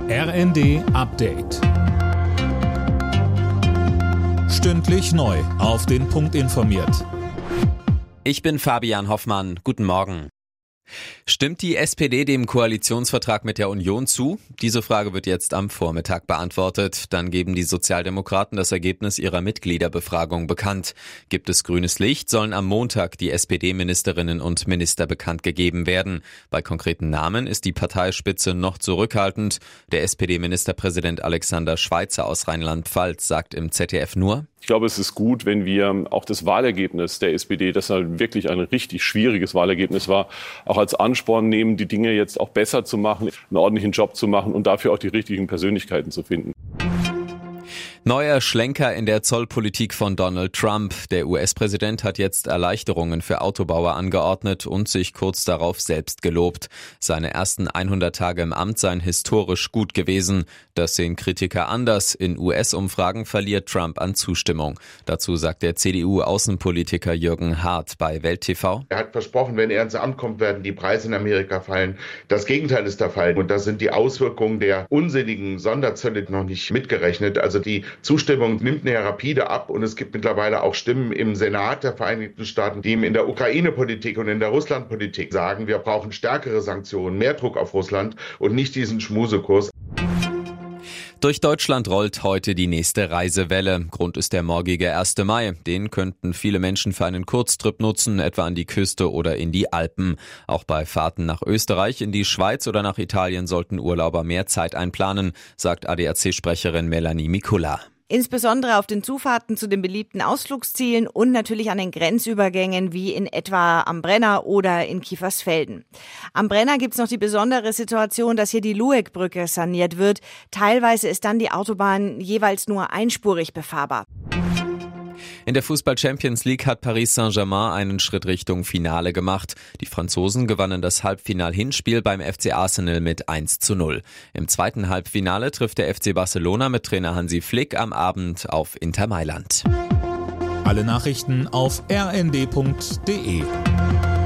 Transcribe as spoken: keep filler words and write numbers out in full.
R N D Update. Stündlich neu auf den Punkt informiert. Ich bin Fabian Hoffmann. Guten Morgen. Stimmt die S P D dem Koalitionsvertrag mit der Union zu? Diese Frage wird jetzt am Vormittag beantwortet. Dann geben die Sozialdemokraten das Ergebnis ihrer Mitgliederbefragung bekannt. Gibt es grünes Licht, sollen am Montag die S P D-Ministerinnen und Minister bekannt gegeben werden. Bei konkreten Namen ist die Parteispitze noch zurückhaltend. Der S P D-Ministerpräsident Alexander Schweitzer aus Rheinland-Pfalz sagt im Z D F nur: Ich glaube, es ist gut, wenn wir auch das Wahlergebnis der S P D, das halt wirklich ein richtig schwieriges Wahlergebnis war, auch als Ansporn nehmen, die Dinge jetzt auch besser zu machen, einen ordentlichen Job zu machen und dafür auch die richtigen Persönlichkeiten zu finden. Neuer Schlenker in der Zollpolitik von Donald Trump. Der U S-Präsident hat jetzt Erleichterungen für Autobauer angeordnet und sich kurz darauf selbst gelobt. Seine ersten hundert Tage im Amt seien historisch gut gewesen. Das sehen Kritiker anders. In U S-Umfragen verliert Trump an Zustimmung. Dazu sagt der C D U-Außenpolitiker Jürgen Hart bei Welt T V: Er hat versprochen, wenn er ins Amt kommt, werden die Preise in Amerika fallen. Das Gegenteil ist der Fall. Und da sind die Auswirkungen der unsinnigen Sonderzölle noch nicht mitgerechnet. Also die Zustimmung nimmt näher rapide ab und es gibt mittlerweile auch Stimmen im Senat der Vereinigten Staaten, die in der Ukraine-Politik und in der Russland-Politik sagen, wir brauchen stärkere Sanktionen, mehr Druck auf Russland und nicht diesen Schmusekurs. Durch Deutschland rollt heute die nächste Reisewelle. Grund ist der morgige erste Mai. Den könnten viele Menschen für einen Kurztrip nutzen, etwa an die Küste oder in die Alpen. Auch bei Fahrten nach Österreich, in die Schweiz oder nach Italien sollten Urlauber mehr Zeit einplanen, sagt A D A C-Sprecherin Melanie Mikula. Insbesondere auf den Zufahrten zu den beliebten Ausflugszielen und natürlich an den Grenzübergängen wie in etwa am Brenner oder in Kiefersfelden. Am Brenner gibt's noch die besondere Situation, dass hier die Lueckbrücke saniert wird. Teilweise ist dann die Autobahn jeweils nur einspurig befahrbar. In der Fußball-Champions League hat Paris Saint-Germain einen Schritt Richtung Finale gemacht. Die Franzosen gewannen das Halbfinal-Hinspiel beim F C Arsenal mit eins zu null. Im zweiten Halbfinale trifft der F C Barcelona mit Trainer Hansi Flick am Abend auf Inter Mailand. Alle Nachrichten auf r n d punkt d e.